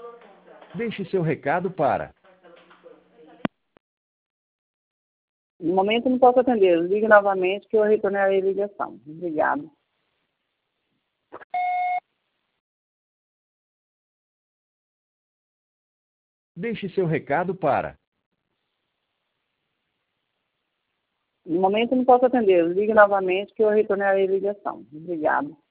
Deixe seu recado para... No momento não posso atender. Ligue novamente que eu retornarei a ligação. Obrigado. Deixe seu recado para... No momento não posso atender. Ligue novamente que eu retornarei a ligação. Obrigado.